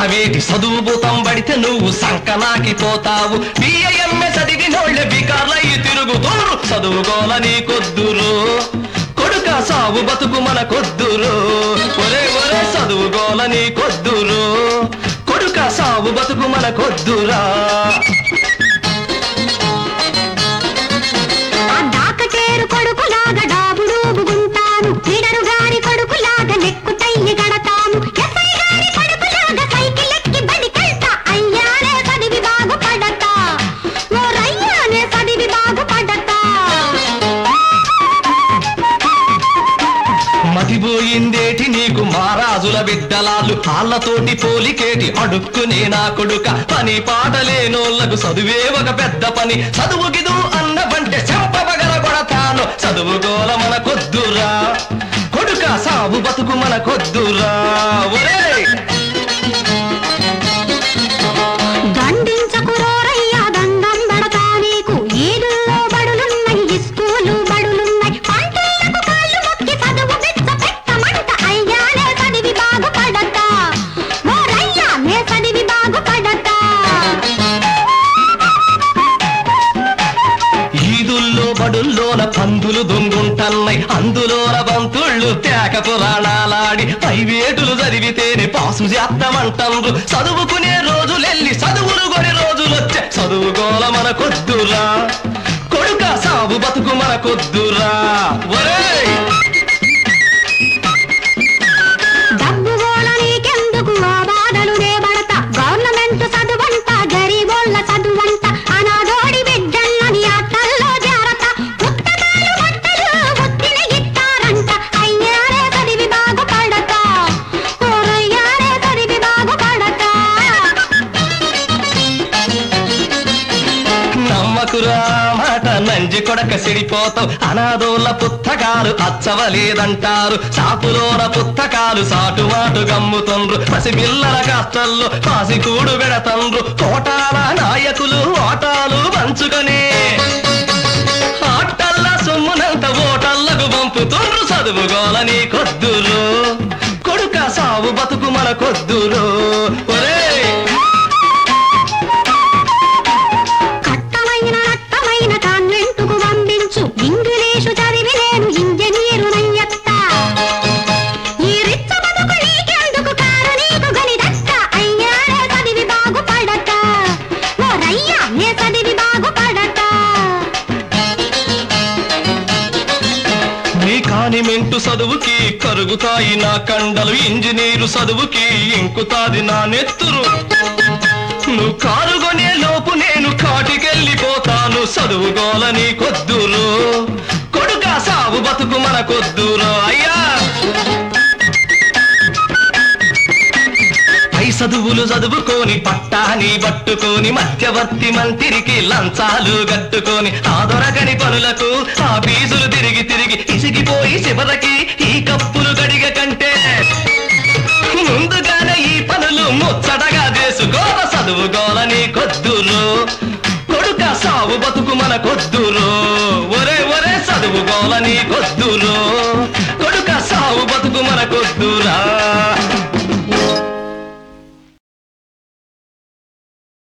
వేటి చదువు భూతం పడితే నువ్వు సంకనాకి పోతావు. బిఏఎంఏ చదివినోళ్ళే బికార్లయ్యి తిరుగుతూరు. చదువుకోల నీకొద్దురు కొడుక, సావు బతుకు మనకొద్దురు. ఒరే ఒరే చదువుకోల నీకొద్దురు కొడుక, సావు బతుకు మనకొద్దురా. కొడుకులాగా డాబుడూబుగుంటాను, లీడరు గారి కొడుకులాగా నెక్కు తయ్యి గడతాను, ఎస్ఐ గారి కొడుకులాగా సైకిల్ ఎక్కి బడికెళ్తా. అయ్యానే చదివి బాగుపడతా, ఓరయ్యానే చదివి బాగుపడతా. మతిపోయిందేటి నీకు మహారాజుల బిడ్డలాలు, కాళ్ళతోటి పోలికేటి అడుక్కునే నా కొడుక. పని పాటలేనోళ్లకు చదువే ఒక పెద్ద పని. చదువుకిదు అన్నవంటే చెంపబగల కొడతాను. చదువుకోల మనకొద్దురా కొడుక, సాగు బతుకు మనకొద్దురా. ఒరే దండించకురోరయ్యా, దండం పెడతా నీకు. ఈదుల్లో బడులున్నాయి, స్కూలు బడులున్నాయి, పంటలకు కాళ్ళు మొక్కి చదువు బిచ్చ పెట్టమంట. అయ్యానే చదివి బాగుపడతా, ఓరయ్యా నే చదివి బాగుపడతా. ఈదుల్లో బడుల్లోన పందులు దొంగుంటన్నాయి, అందులోన బంతుళ్ళు తేక పురాణాలాడి ప్రైవేటులు చదివితేనే పాసు చేస్తామంటారు. చదువుకునే రోజులెళ్ళి చదువులు కొని రోజులొచ్చే. చదువుకోల మనకొద్దురా కొడుక, సాగు బతుకు మనకొద్దురా. ఒరే డబ్బుగోల నీకెందుకు, ఆ బాధలు నే పడతా. గవర్నమెంట్ చదువంట, గరీబోళ్ళ చదువంట, అనాథోడి బిడ్డల్లని ఆటల్లో జారత. పుస్తకాలు బట్టలు ఒత్తిని గిట్టారంట. అయ్యారే చదివి బాగుపడతా, ఓరయ్యారే చదివి బాగుపడతా. నమ్మకురా మాట నంజి కొడక సిడిపోతావు. అనాథోళ్ళ పుస్తకాలు అచ్చవలేదంటారు. సాపులోన పుస్తకాలు సాటుమాటు గమ్ముతుండ్రు. పసిపిల్లల కష్టల్లో పాసికూడు పెడతండ్రు. కోటాల నాయకులు ఓటాలు పంచుకొని ఆటల్ల సొమ్మునంత ఓటల్లకు పంపుతుండ్రు. చదువుకోల నీకొద్దురు కొడుక, సావు బతుకు మనకొద్దురు. ఒరే కట్టమైన కాన్వెంటుకు పంపించు, ఇంగ్లీషు చదివి నేను ఇంజనీరు నయ్యత్తా. ఈ రిచ్చ బతుకు నీకెందుకు, కారు నీకు గనిదత్త. అయ్యారే చదివి బాగుపడతా, ఓరయ్యా నే చదివి బాగుపడతా. నీ కానిమెంటు చదువుకి కరుగుతాయి నా కండలు, ఇంజనీరు చదువుకి ఇంకుతాది నా నెత్తురు. నువ్వు కారుగొనే లోపు నేను కాటికెళ్ళిపోతాను. చదువుకోల నీకొద్దురు కొడుక, సాగు బతుకు మనకొద్దురు. అయ్యా పై చదువులు చదువుకొని పట్టాని పట్టుకొని మధ్యవర్తి మంత్రికి లంచాలు కట్టుకొని ఆ దొరకని పనులకు ఆ ఫీజులు తిరిగి తిరిగి ఇసిగిపోయి చివరికి ఈ కప్పులు గడిగ కంటే ముందుగానే ఈ పనులు ముచ్చటగా చేసుకోల. చదువుకోల నీకొద్దురు కొడుక, సాగు బతుకు మనకొద్దురు. ఒరే ఒరే చదువుకోల నీకొద్దురు కొడుక, సాగు బతుకు మనకొద్దురా.